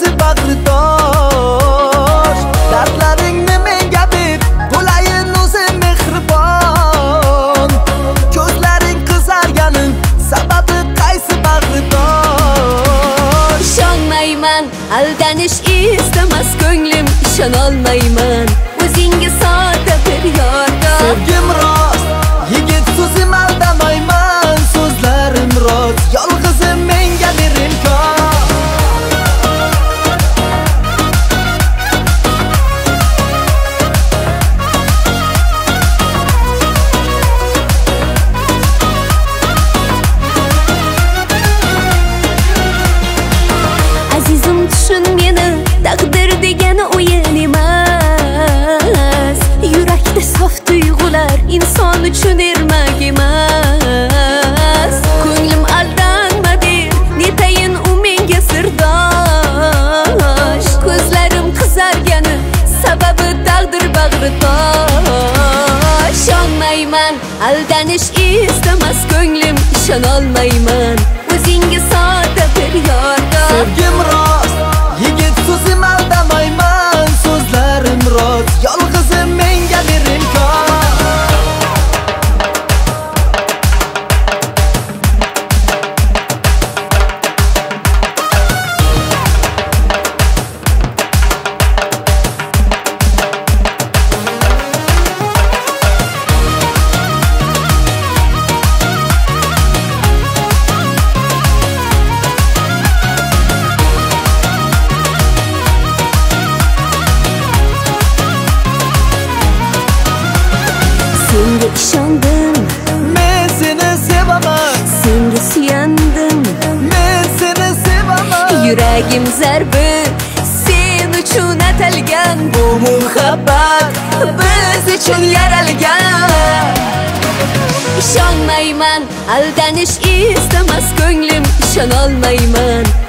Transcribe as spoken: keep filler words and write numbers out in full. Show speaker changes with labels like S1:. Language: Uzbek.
S1: qaysi bag'ridosh dardlaringni menga ber bo'layin o'zi mehribon ko'zlaring qizarganing sababi qaysi bag'ridosh
S2: ishonmayman aldanish istamas ko'nglim ishonolmayman o'zingga sodda bir yordam
S1: sevgim rost yigit so'zim aldamayman so'zlarim rost yolg'izim menga ber imkon
S2: azizim tushun meni taqdir degani o'yin emas yurakda sof tuyg'ular inson uchun ermak emas ko'nglim aldanma der netayin u menga sirdosh ko'zlarim qizargani sababi taqdir bag'ritosh ishonmayman aldanish istamas ko'nglim ishonolmayman o'zingga sodda bir yordam
S1: sevgim rost yigit so'zim aldamayman so'zlarim rost yolg'izim menga ber imkon
S2: senga ishondim
S1: men seni sevaman
S2: senga suyandim
S1: men seni sevaman
S2: yuragim zarbi sen uchun atalgan bu muhabbat biz uchun yaralgan ishonmayman aldanish istamas ko'nglim ishonolmayman